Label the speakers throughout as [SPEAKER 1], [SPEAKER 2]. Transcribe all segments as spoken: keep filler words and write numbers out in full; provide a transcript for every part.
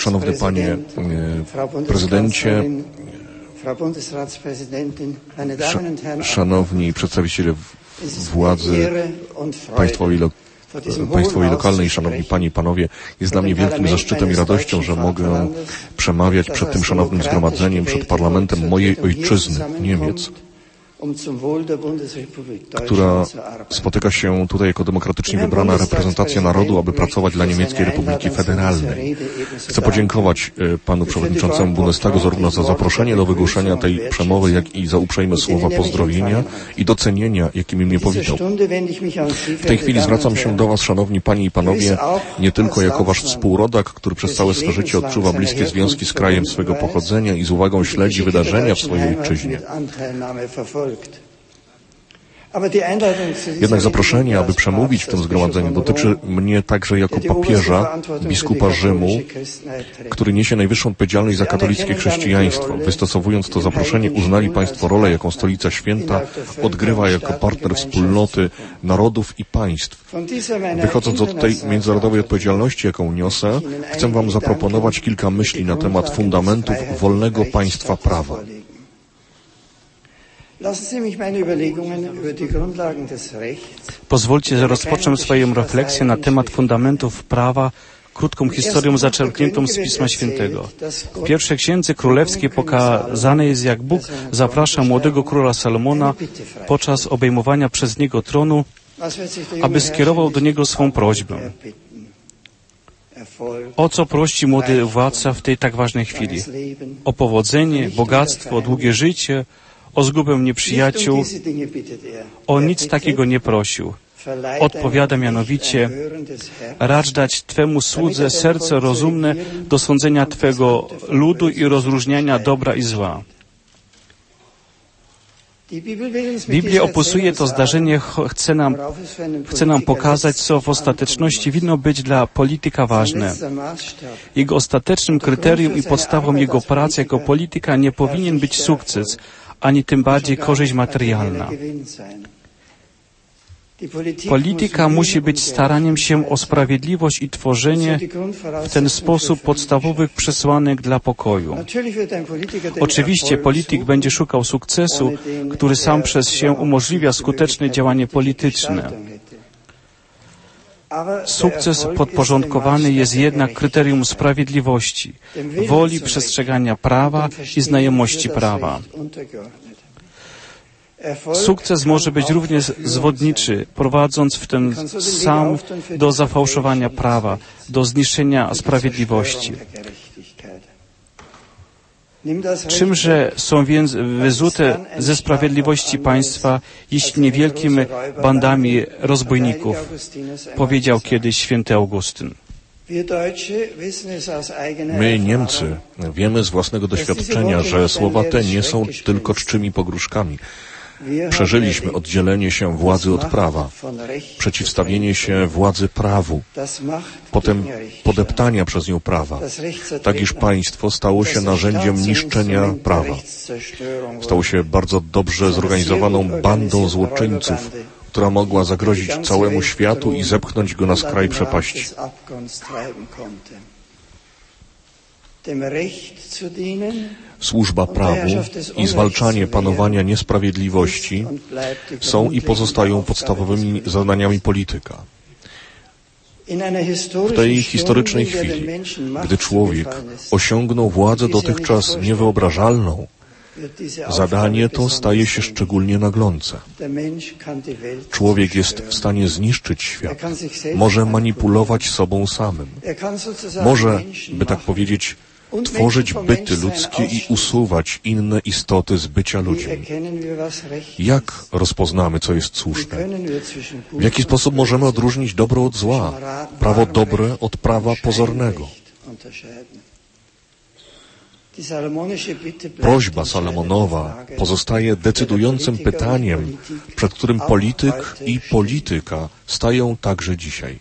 [SPEAKER 1] Szanowny Panie Prezydencie, Szanowni przedstawiciele władzy państwowej, lo państwowej lokalnej, Szanowni Panie i Panowie, jest dla mnie wielkim zaszczytem i radością, że mogę przemawiać przed tym szanownym zgromadzeniem, przed parlamentem mojej ojczyzny, Niemiec, która spotyka się tutaj jako demokratycznie wybrana reprezentacja narodu, aby pracować dla Niemieckiej Republiki Federalnej. Chcę podziękować panu przewodniczącemu Bundestagu zarówno za zaproszenie do wygłoszenia tej przemowy, jak i za uprzejme słowa pozdrowienia i docenienia, jakimi mnie powitał. W tej chwili zwracam się do was, szanowni panie i panowie, nie tylko jako wasz współrodak, który przez całe swe życie odczuwa bliskie związki z krajem swego pochodzenia i z uwagą śledzi wydarzenia w swojej ojczyźnie. Jednak zaproszenie, aby przemówić w tym zgromadzeniu, dotyczy mnie także jako papieża, biskupa Rzymu, który niesie najwyższą odpowiedzialność za katolickie chrześcijaństwo. Wystosowując to zaproszenie, uznali Państwo rolę, jaką Stolica Święta odgrywa jako partner wspólnoty narodów i państw. Wychodząc od tej międzynarodowej odpowiedzialności, jaką niosę, chcę Wam zaproponować kilka myśli na temat fundamentów wolnego państwa prawa.
[SPEAKER 2] Pozwólcie, że rozpocznę swoją refleksję na temat fundamentów prawa krótką historią zaczerpniętą z Pisma Świętego. W pierwszej Księdze Królewskiej pokazane jest, jak Bóg zaprasza młodego króla Salomona podczas obejmowania przez niego tronu, aby skierował do niego swą prośbę. O co prosi młody władca w tej tak ważnej chwili? O powodzenie, bogactwo, długie życie, o zgubę nieprzyjaciół. O nic takiego nie prosił. Odpowiada mianowicie: racz dać Twemu słudze serce rozumne do sądzenia Twego ludu i rozróżniania dobra i zła. Biblia opisuje to zdarzenie, chce nam, chce nam pokazać, co w ostateczności winno być dla polityka ważne. Jego ostatecznym kryterium i podstawą jego pracy jako polityka nie powinien być sukces, ani tym bardziej korzyść materialna. Polityka musi być staraniem się o sprawiedliwość i tworzenie w ten sposób podstawowych przesłanek dla pokoju. Oczywiście polityk będzie szukał sukcesu, który sam przez się umożliwia skuteczne działanie polityczne. Sukces podporządkowany jest jednak kryterium sprawiedliwości, woli przestrzegania prawa i znajomości prawa. Sukces może być również zwodniczy, prowadząc w ten sam do zafałszowania prawa, do zniszczenia sprawiedliwości. Czymże są więc wyzute ze sprawiedliwości państwa, jeśli niewielkimi bandami rozbójników, powiedział kiedyś święty Augustyn.
[SPEAKER 1] My, Niemcy, wiemy z własnego doświadczenia, że słowa te nie są tylko czczymi pogróżkami. Przeżyliśmy oddzielenie się władzy od prawa, przeciwstawienie się władzy prawu, potem podeptania przez nią prawa, tak iż państwo stało się narzędziem niszczenia prawa. Stało się bardzo dobrze zorganizowaną bandą złoczyńców, która mogła zagrozić całemu światu i zepchnąć go na skraj przepaści. Służba prawu i zwalczanie panowania niesprawiedliwości są i pozostają podstawowymi zadaniami polityka. W tej historycznej chwili, gdy człowiek osiągnął władzę dotychczas niewyobrażalną, zadanie to staje się szczególnie naglące. Człowiek jest w stanie zniszczyć świat, może manipulować sobą samym, może, by tak powiedzieć, tworzyć byty ludzkie i usuwać inne istoty z bycia ludźmi. Jak rozpoznamy, co jest słuszne? W jaki sposób możemy odróżnić dobro od zła, prawo dobre od prawa pozornego? Prośba Salomonowa pozostaje decydującym pytaniem, przed którym polityk i polityka stają także dzisiaj.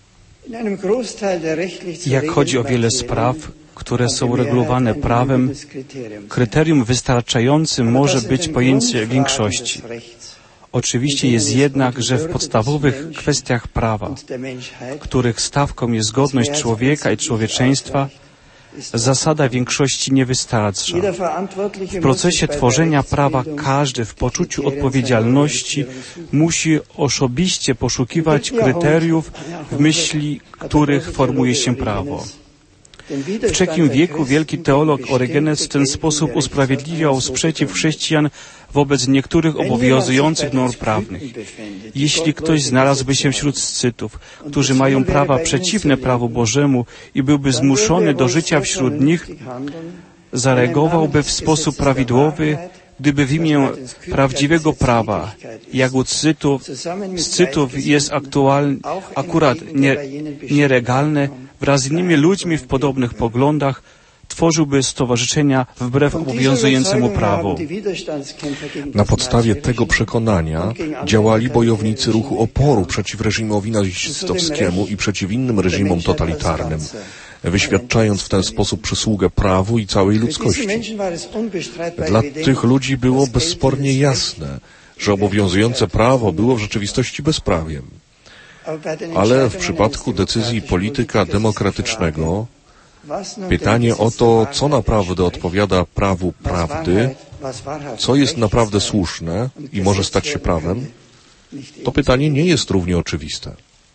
[SPEAKER 2] Jak chodzi o wiele spraw, które są regulowane prawem, kryterium wystarczającym może być pojęcie większości. Oczywiście jest jednak, że w podstawowych kwestiach prawa, których stawką jest godność człowieka i człowieczeństwa, zasada większości nie wystarcza. W procesie tworzenia prawa każdy w poczuciu odpowiedzialności musi osobiście poszukiwać kryteriów, w myśli których formuje się prawo. W trzecim wieku wielki teolog Orygenes w ten sposób usprawiedliwiał sprzeciw chrześcijan wobec niektórych obowiązujących norm prawnych. Jeśli ktoś znalazłby się wśród scytów, którzy mają prawa przeciwne prawu Bożemu i byłby zmuszony do życia wśród nich, zareagowałby w sposób prawidłowy, gdyby w imię prawdziwego prawa, jak u Scytów, Scytów jest aktualnie, akurat nie, nielegalne, wraz z innymi ludźmi w podobnych poglądach, tworzyłby stowarzyszenia wbrew obowiązującemu prawu.
[SPEAKER 1] Na podstawie tego przekonania działali bojownicy ruchu oporu przeciw reżimowi nazistowskiemu i przeciw innym reżimom totalitarnym, wyświadczając w ten sposób przysługę prawu i całej ludzkości. Dla tych ludzi było bezspornie jasne, że obowiązujące prawo było w rzeczywistości bezprawiem. Ale w przypadku decyzji polityka demokratycznego pytanie o to, co naprawdę odpowiada prawu prawdy, co jest naprawdę słuszne i może stać się prawem, to pytanie nie jest równie oczywiste.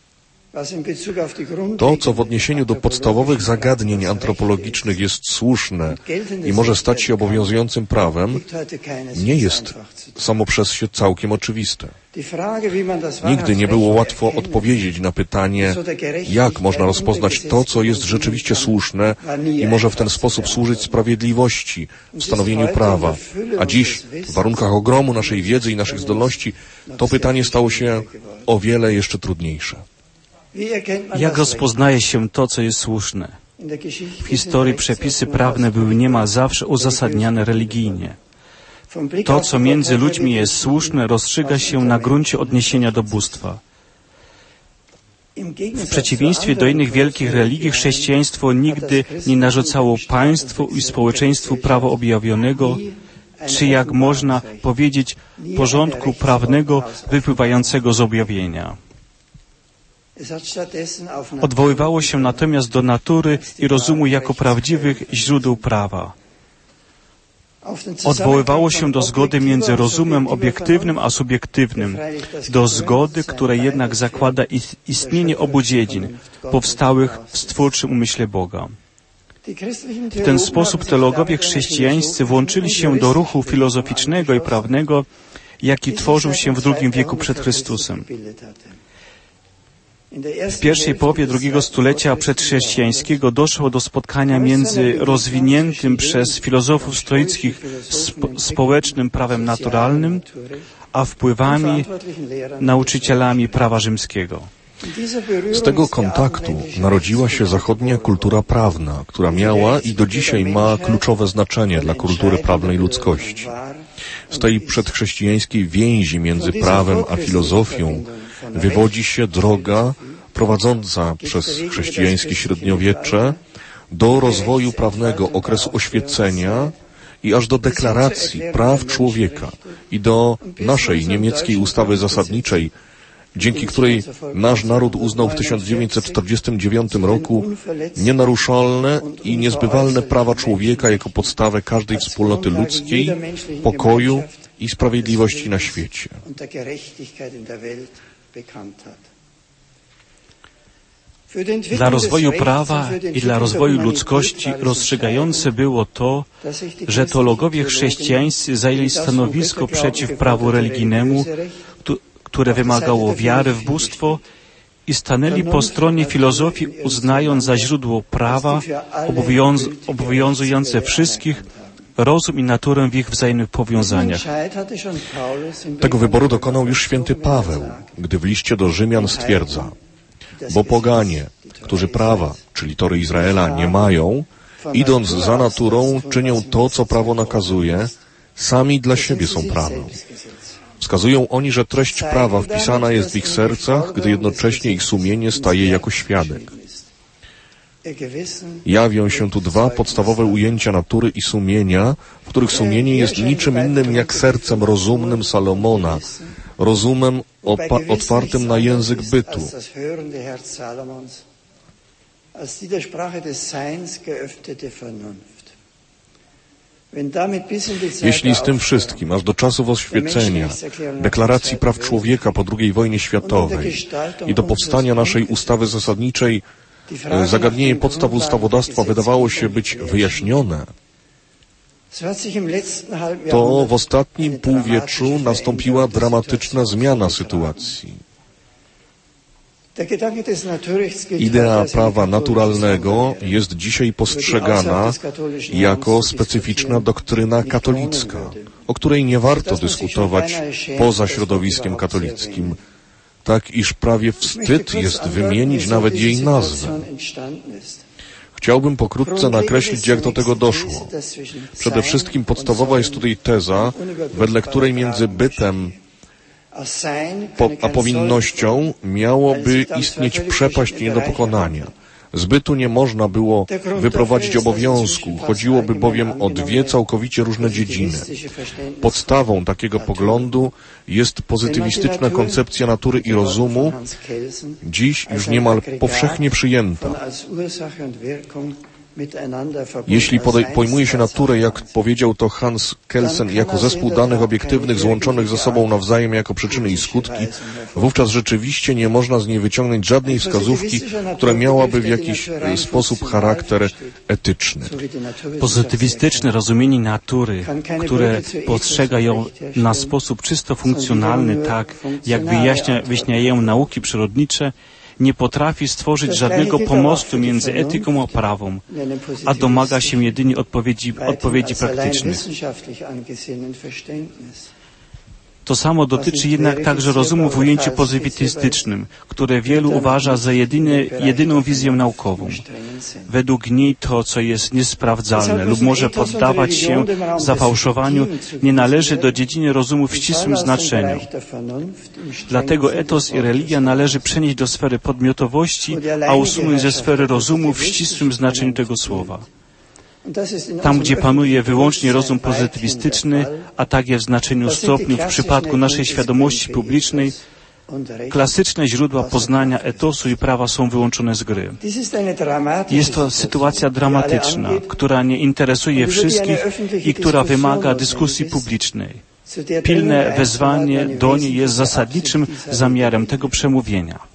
[SPEAKER 1] To, co w odniesieniu do podstawowych zagadnień antropologicznych jest słuszne i może stać się obowiązującym prawem, nie jest samo przez się całkiem oczywiste. Nigdy nie było łatwo odpowiedzieć na pytanie, jak można rozpoznać to, co jest rzeczywiście słuszne i może w ten sposób służyć sprawiedliwości w stanowieniu prawa. A dziś, w warunkach ogromu naszej wiedzy i naszych zdolności, to pytanie stało się o wiele jeszcze trudniejsze.
[SPEAKER 2] Jak rozpoznaje się to, co jest słuszne? W historii przepisy prawne były niemal zawsze uzasadniane religijnie. To, co między ludźmi jest słuszne, rozstrzyga się na gruncie odniesienia do bóstwa. W przeciwieństwie do innych wielkich religii, chrześcijaństwo nigdy nie narzucało państwu i społeczeństwu prawa objawionego, czy jak można powiedzieć, porządku prawnego wypływającego z objawienia. Odwoływało się natomiast do natury i rozumu jako prawdziwych źródeł prawa. Odwoływało się do zgody między rozumem obiektywnym a subiektywnym, do zgody, która jednak zakłada istnienie obu dziedzin, powstałych w stwórczym umyśle Boga. W ten sposób teologowie chrześcijańscy włączyli się do ruchu filozoficznego i prawnego, jaki tworzył się w drugim wieku przed Chrystusem. W pierwszej połowie drugiego stulecia przedchrześcijańskiego doszło do spotkania między rozwiniętym przez filozofów stoickich spo, społecznym prawem naturalnym, a wpływami nauczycielami prawa rzymskiego.
[SPEAKER 1] Z tego kontaktu narodziła się zachodnia kultura prawna, która miała i do dzisiaj ma kluczowe znaczenie dla kultury prawnej ludzkości. Z tej przedchrześcijańskiej więzi między prawem a filozofią wywodzi się droga prowadząca przez chrześcijańskie średniowiecze do rozwoju prawnego okresu oświecenia i aż do deklaracji praw człowieka i do naszej niemieckiej ustawy zasadniczej, dzięki której nasz naród uznał w tysiąc dziewięćset czterdziestym dziewiątym roku nienaruszalne i niezbywalne prawa człowieka jako podstawę każdej wspólnoty ludzkiej, pokoju i sprawiedliwości na świecie.
[SPEAKER 2] Dla rozwoju prawa i dla rozwoju ludzkości rozstrzygające było to, że teologowie chrześcijańscy zajęli stanowisko przeciw prawu religijnemu, które wymagało wiary w bóstwo, i stanęli po stronie filozofii, uznając za źródło prawa obowiąz obowiązujące wszystkich, rozum i naturę w ich wzajemnych powiązaniach.
[SPEAKER 1] Tego wyboru dokonał już święty Paweł, gdy w liście do Rzymian stwierdza: bo poganie, którzy prawa, czyli tory Izraela, nie mają, idąc za naturą, czynią to, co prawo nakazuje, sami dla siebie są prawem. Wskazują oni, że treść prawa wpisana jest w ich sercach, gdy jednocześnie ich sumienie staje jako świadek. Jawią się tu dwa podstawowe ujęcia natury i sumienia, w których sumienie jest niczym innym jak sercem rozumnym Salomona, rozumem otwartym na język bytu. Jeśli z tym wszystkim, aż do czasów oświecenia, deklaracji praw człowieka po drugiej wojnie światowej i do powstania naszej ustawy zasadniczej, zagadnienie podstaw ustawodawstwa wydawało się być wyjaśnione, to w ostatnim półwieczu nastąpiła dramatyczna zmiana sytuacji. Idea prawa naturalnego jest dzisiaj postrzegana jako specyficzna doktryna katolicka, o której nie warto dyskutować poza środowiskiem katolickim, tak iż prawie wstyd jest wymienić nawet jej nazwę. Chciałbym pokrótce nakreślić, jak do tego doszło. Przede wszystkim podstawowa jest tutaj teza, wedle której między bytem Po, a powinnością miałoby istnieć przepaść nie do pokonania. Z bytu nie można było wyprowadzić obowiązku, chodziłoby bowiem o dwie całkowicie różne dziedziny. Podstawą takiego poglądu jest pozytywistyczna koncepcja natury i rozumu, dziś już niemal powszechnie przyjęta. Jeśli pojmuje się naturę, jak powiedział to Hans Kelsen, jako zespół danych obiektywnych złączonych ze sobą nawzajem jako przyczyny i skutki, wówczas rzeczywiście nie można z niej wyciągnąć żadnej wskazówki, która miałaby w jakiś sposób charakter etyczny.
[SPEAKER 2] Pozytywistyczne rozumienie natury, które postrzega ją na sposób czysto funkcjonalny, tak jak wyjaśnia, wyjaśniają nauki przyrodnicze, nie potrafi stworzyć żadnego pomostu między etyką a prawą, a domaga się jedynie odpowiedzi, odpowiedzi praktycznych. To samo dotyczy jednak także rozumu w ujęciu pozytywistycznym, które wielu uważa za jedyny, jedyną wizję naukową. Według niej to, co jest niesprawdzalne lub może poddawać się zafałszowaniu, nie należy do dziedziny rozumu w ścisłym znaczeniu. Dlatego etos i religia należy przenieść do sfery podmiotowości, a usunąć ze sfery rozumu w ścisłym znaczeniu tego słowa. Tam, gdzie panuje wyłącznie rozum pozytywistyczny, a tak jest w znaczeniu stopniu w przypadku naszej świadomości publicznej, klasyczne źródła poznania etosu i prawa są wyłączone z gry. Jest to sytuacja dramatyczna, która nie interesuje wszystkich i która wymaga dyskusji publicznej. Pilne wezwanie do niej jest zasadniczym zamiarem tego przemówienia.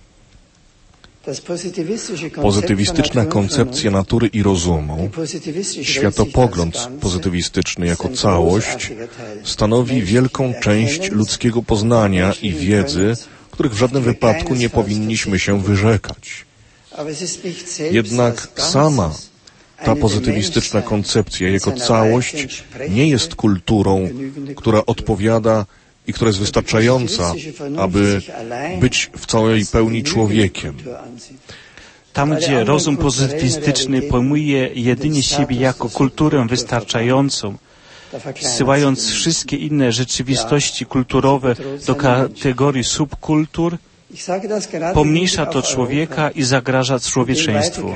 [SPEAKER 1] Pozytywistyczna koncepcja natury i rozumu, światopogląd pozytywistyczny jako całość, stanowi wielką część ludzkiego poznania i wiedzy, których w żadnym wypadku nie powinniśmy się wyrzekać. Jednak sama ta pozytywistyczna koncepcja jako całość nie jest kulturą, która odpowiada i która jest wystarczająca, aby być w całej pełni człowiekiem.
[SPEAKER 2] Tam, gdzie rozum pozytywistyczny pojmuje jedynie siebie jako kulturę wystarczającą, zsyłając wszystkie inne rzeczywistości kulturowe do kategorii subkultur, pomniejsza to człowieka i zagraża człowieczeństwu.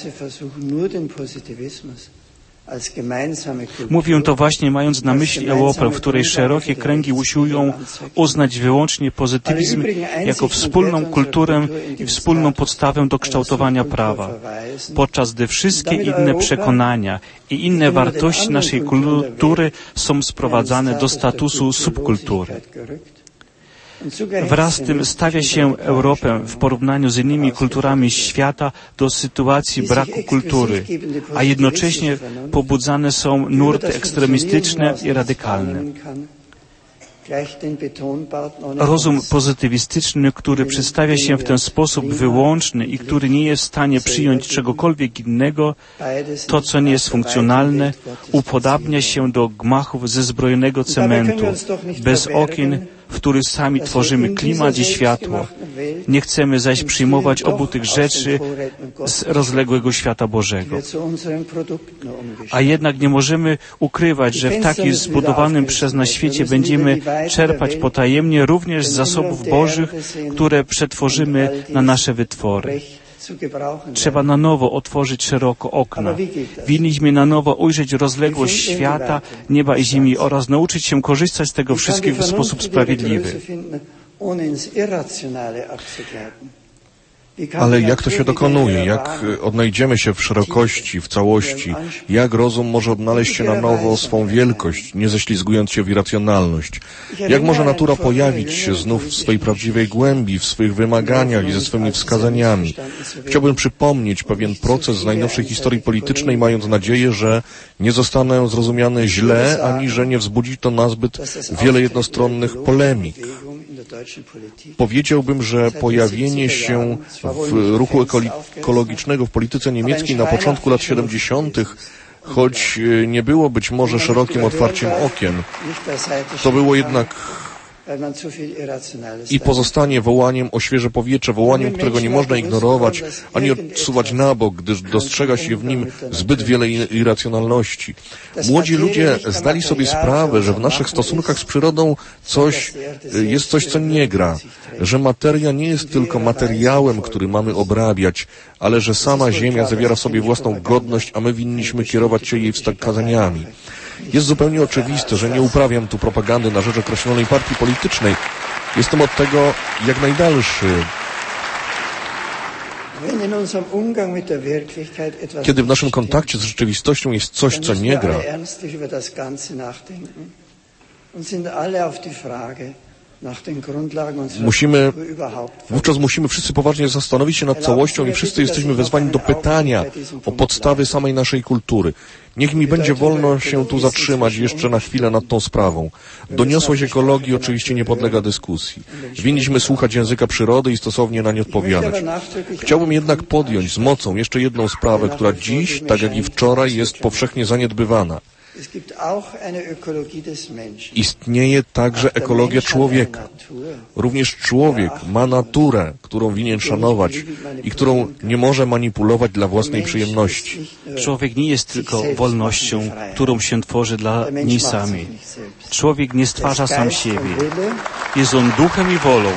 [SPEAKER 2] Mówię to właśnie mając na myśli Europę, w której szerokie kręgi usiłują uznać wyłącznie pozytywizm jako wspólną kulturę i wspólną podstawę do kształtowania prawa, podczas gdy wszystkie inne przekonania i inne wartości naszej kultury są sprowadzane do statusu subkultury. Wraz z tym stawia się Europę w porównaniu z innymi kulturami świata do sytuacji braku kultury, a jednocześnie pobudzane są nurty ekstremistyczne i radykalne. Rozum pozytywistyczny, który przedstawia się w ten sposób wyłączny i który nie jest w stanie przyjąć czegokolwiek innego, to, co nie jest funkcjonalne, upodabnia się do gmachów ze zbrojonego cementu, bez okien, w których sami tworzymy klimat i światło. Nie chcemy zaś przyjmować obu tych rzeczy z rozległego świata Bożego. A jednak nie możemy ukrywać, że w takim zbudowanym przez nas świecie będziemy czerpać potajemnie również z zasobów Bożych, które przetworzymy na nasze wytwory. Trzeba na nowo otworzyć szeroko okna. Winniśmy na nowo ujrzeć rozległość świata, nieba i ziemi oraz nauczyć się korzystać z tego wszystkiego w sposób sprawiedliwy.
[SPEAKER 1] Ale jak to się dokonuje? Jak odnajdziemy się w szerokości, w całości? Jak rozum może odnaleźć się na nowo swą wielkość, nie ześlizgując się w irracjonalność? Jak może natura pojawić się znów w swej prawdziwej głębi, w swych wymaganiach i ze swymi wskazaniami? Chciałbym przypomnieć pewien proces z najnowszej historii politycznej, mając nadzieję, że nie zostanę zrozumiane źle, ani że nie wzbudzi to nazbyt wiele jednostronnych polemik. Powiedziałbym, że pojawienie się w ruchu ekologicznego w polityce niemieckiej na początku lat siedemdziesiątych, choć nie było być może szerokim otwarciem okien, to było jednak i pozostanie wołaniem o świeże powietrze, wołaniem, którego nie można ignorować, ani odsuwać na bok, gdyż dostrzega się w nim zbyt wiele irracjonalności. Młodzi ludzie zdali sobie sprawę, że w naszych stosunkach z przyrodą coś, jest coś, co nie gra, że materia nie jest tylko materiałem, który mamy obrabiać, ale że sama Ziemia zawiera w sobie własną godność, a my winniśmy kierować się jej wskazaniami. Jest zupełnie oczywiste, że nie uprawiam tu propagandy na rzecz określonej partii politycznej. Jestem od tego jak najdalszy. Kiedy w naszym kontakcie z rzeczywistością jest coś, co nie gra, Musimy, wówczas musimy wszyscy poważnie zastanowić się nad całością i wszyscy jesteśmy wezwani do pytania o podstawy samej naszej kultury. Niech mi będzie wolno się tu zatrzymać jeszcze na chwilę nad tą sprawą. Doniosłość ekologii oczywiście nie podlega dyskusji. Winniśmy słuchać języka przyrody i stosownie na nie odpowiadać. Chciałbym jednak podjąć z mocą jeszcze jedną sprawę, która dziś, tak jak i wczoraj, jest powszechnie zaniedbywana. Istnieje także ekologia człowieka. Również człowiek ma naturę, którą winien szanować i którą nie może manipulować dla własnej przyjemności.
[SPEAKER 2] Człowiek nie jest tylko wolnością, którą się tworzy dla niej samej. Człowiek nie stwarza sam siebie. Jest on duchem i wolą.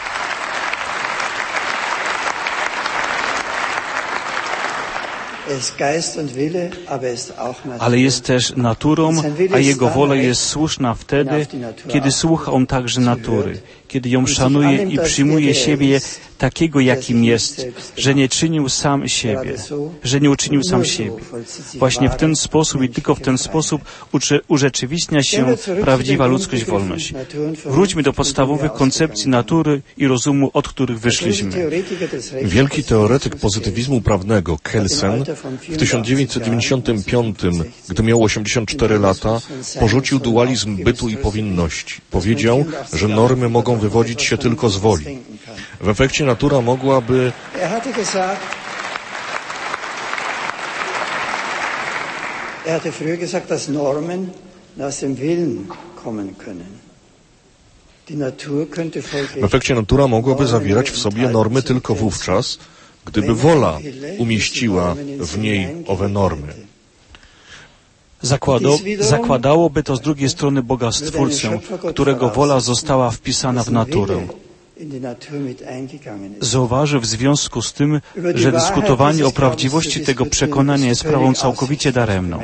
[SPEAKER 2] Ale jest też naturą, a jego wola jest słuszna wtedy, kiedy słucha on także natury, kiedy ją szanuje i przyjmuje siebie takiego, jakim jest, że nie czynił sam siebie, że nie uczynił sam siebie. Właśnie w ten sposób i tylko w ten sposób ucze, urzeczywistnia się prawdziwa ludzkość, wolność. Wróćmy do podstawowych koncepcji natury i rozumu, od których wyszliśmy.
[SPEAKER 1] Wielki teoretyk pozytywizmu prawnego Kelsen w tysiąc dziewięćset dziewięćdziesiątym piątym, gdy miał osiemdziesiąt cztery lata, porzucił dualizm bytu i powinności. Powiedział, że normy mogą wywodzić się tylko z woli. W efekcie natura mogłaby
[SPEAKER 3] Er hatte früher gesagt, dass Normen aus dem Willen kommen können.
[SPEAKER 1] W efekcie natura mogłaby zawierać w sobie normy tylko wówczas, gdyby wola umieściła w niej owe normy.
[SPEAKER 2] Zakłado, zakładałoby to z drugiej strony Boga Stwórcę, którego wola została wpisana w naturę. Zauważył w związku z tym, że dyskutowanie o prawdziwości tego przekonania jest sprawą całkowicie daremną.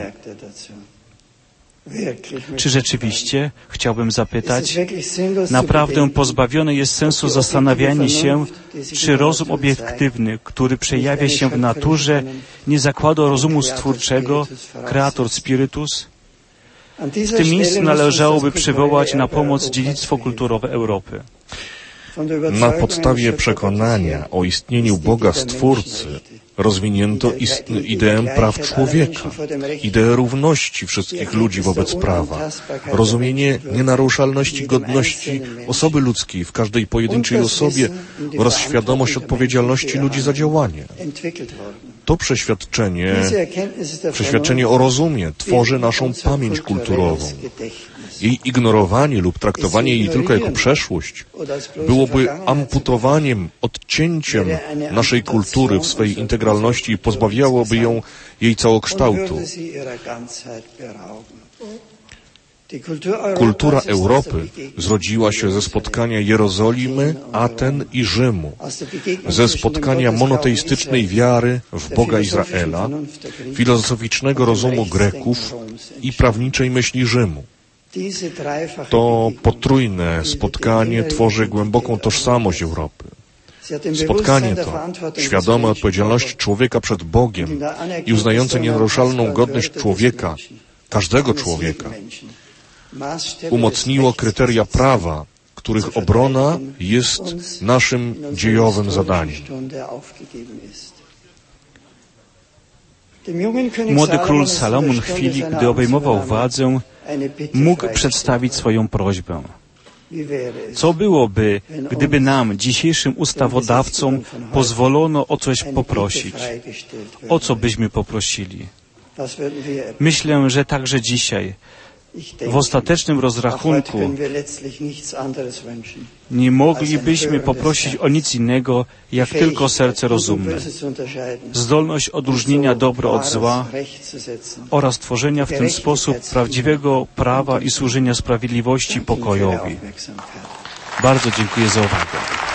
[SPEAKER 2] Czy rzeczywiście, chciałbym zapytać, naprawdę pozbawione jest sensu zastanawianie się, czy rozum obiektywny, który przejawia się w naturze, nie zakłada rozumu stwórczego, Creator Spiritus? W tym miejscu należałoby przywołać na pomoc dziedzictwo kulturowe Europy.
[SPEAKER 1] Na podstawie przekonania o istnieniu Boga Stwórcy rozwinięto ideę praw człowieka, ideę równości wszystkich ludzi wobec prawa, rozumienie nienaruszalności godności osoby ludzkiej w każdej pojedynczej osobie oraz świadomość odpowiedzialności ludzi za działanie. To przeświadczenie, przeświadczenie o rozumie tworzy naszą pamięć kulturową. Jej ignorowanie lub traktowanie jej tylko jako przeszłość byłoby amputowaniem, odcięciem naszej kultury w swej integralności i pozbawiałoby ją jej całokształtu. Kultura Europy zrodziła się ze spotkania Jerozolimy, Aten i Rzymu, ze spotkania monoteistycznej wiary w Boga Izraela, filozoficznego rozumu Greków i prawniczej myśli Rzymu. To potrójne spotkanie tworzy głęboką tożsamość Europy. Spotkanie to, świadome odpowiedzialności człowieka przed Bogiem i uznające nienaruszalną godność człowieka, każdego człowieka, umocniło kryteria prawa, których obrona jest naszym dziejowym zadaniem.
[SPEAKER 2] Młody król Salomon w chwili, gdy obejmował władzę, mógł przedstawić swoją prośbę. Co byłoby, gdyby nam, dzisiejszym ustawodawcom, pozwolono o coś poprosić? O co byśmy poprosili? Myślę, że także dzisiaj, w ostatecznym rozrachunku, nie moglibyśmy poprosić o nic innego, jak tylko serce rozumne, zdolność odróżnienia dobro od zła oraz tworzenia w ten sposób prawdziwego prawa i służenia sprawiedliwości pokojowi. Bardzo dziękuję za uwagę.